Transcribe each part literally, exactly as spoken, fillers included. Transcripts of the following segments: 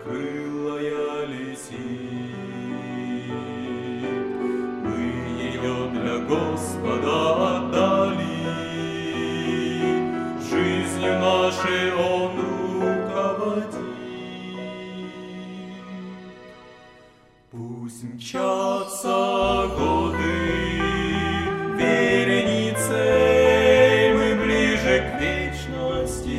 белокрылая летит. Мы ее для Господа отдали, жизнью нашей Он руководит. Пусть мчатся годы вереницей, мы ближе к вечности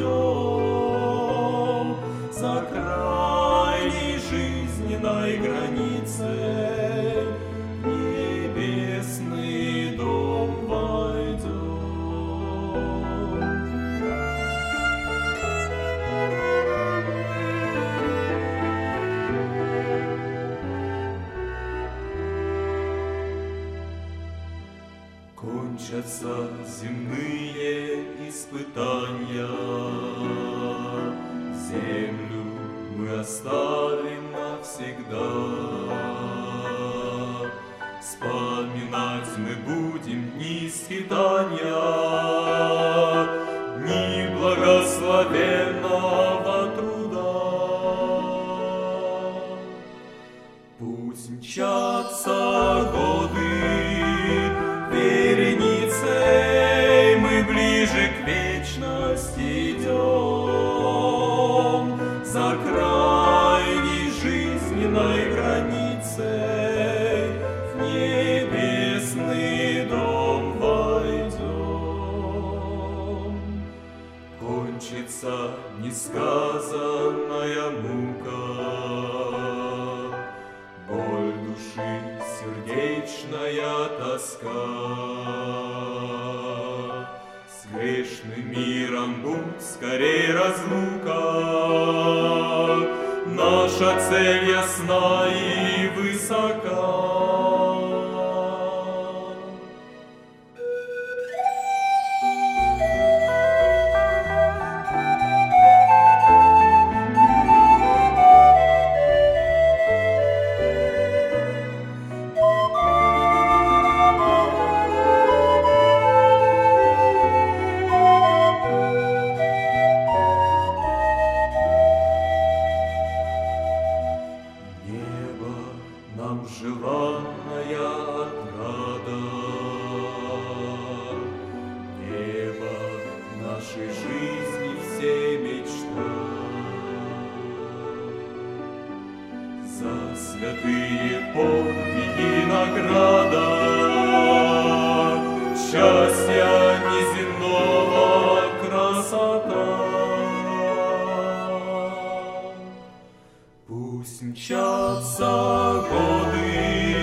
идем, за крайней жизненной границей в небесный дом войдем. Кончатся земные испытания, землю мы оставим навсегда. Вспоминать мы будем дни скитания, дни благословенного труда. Пусть мчатся годы вереницей, мы ближе к вечности идем, за крайней жизненной границей в небесный дом войдем. Кончится несказанная мука, боль души, сердечная тоска. С грешным миром будь скорей разлука, наша цель ясна и высока. Нам желанная отрада, небо нашей жизни всей мечта. За святые подвиги награда, счастья неземного красота. Пусть мчатся годы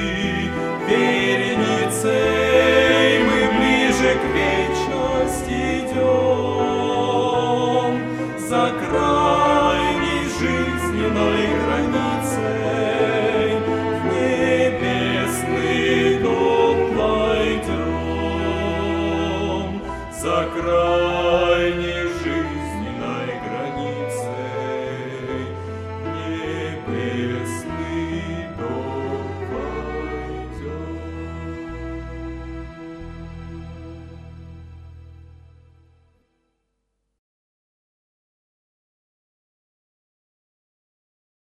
вереницей, мы ближе к вечности идем, за крайней жизненной границей